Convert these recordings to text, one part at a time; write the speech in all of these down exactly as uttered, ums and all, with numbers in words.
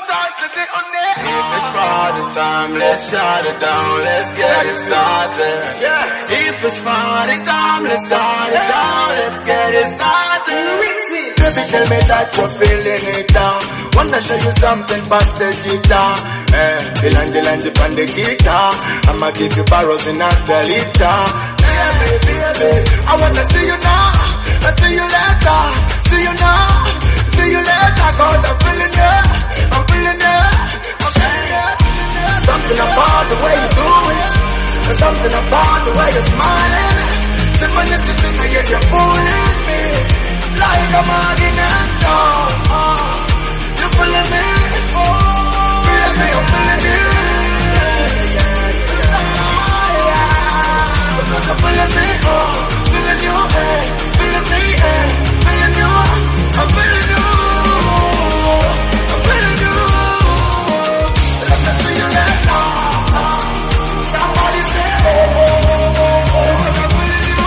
If it's party time, let's shut it down, let's get it started. Yeah. If it's party time, let's shut it down, let's get it started. Baby, tell me that you're feeling it down. Wanna show you something past the guitar. Eh, Bilanji Lanji pan the guitar. I'ma give you barrels in a liter. Baby, baby, I wanna see you now. I see you later. See you now. See you later, cause I'm feeling it. I'm feeling it. I'm feeling it. Something about the way you do it. There's something about the way you're smiling. See when you think I get you pulling me like a magnet. Oh, you feeling me? Feeling me, I'm feeling it. Because I'm feeling me, oh, feeling you, eh, feeling me, eh, feeling you, I'm feeling you, I'm feeling you. Let me see you later. Somebody say, oh, because I'm feeling you.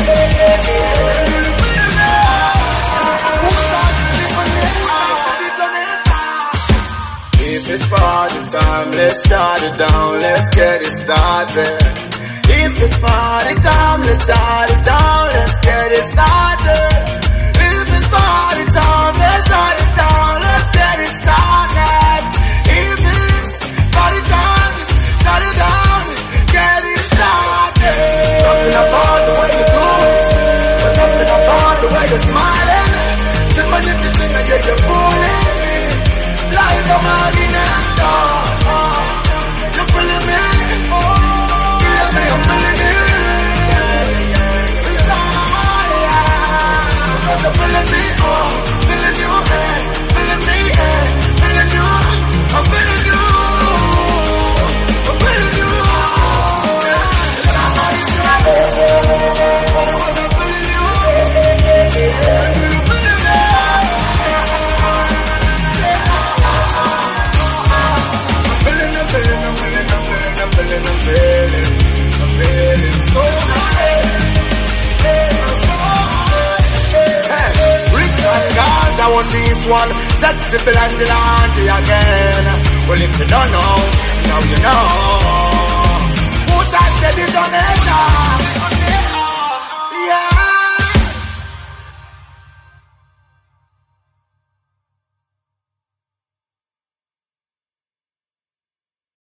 If it's party time, let's shut it down, let's get it started. If it's party time, let's shut it down, let's get it started. If it's party time, let's shut it down, let's get it started. If it's party time, shut it down, get it started. Something about the way you do it, there's something about the way you're smiling. See when you think I get you pulling me like a magnet. You feeling me? Feeling me, I'm feeling it. Because I'm feeling me, oh, feeling you, eh, feeling me, eh, feeling you, I'm feeling you, I'm feeling you. Somebody say, because I'm feeling you, yeah, do you feel it? I'm feeling, I'm feeling, I'm feeling, I'm feeling, I'm feeling, I'm feeling, I'm feeling so high. I want this one, sexy Bilanji Lanji again. Well, if you don't know, now you know. Who touched the detonator?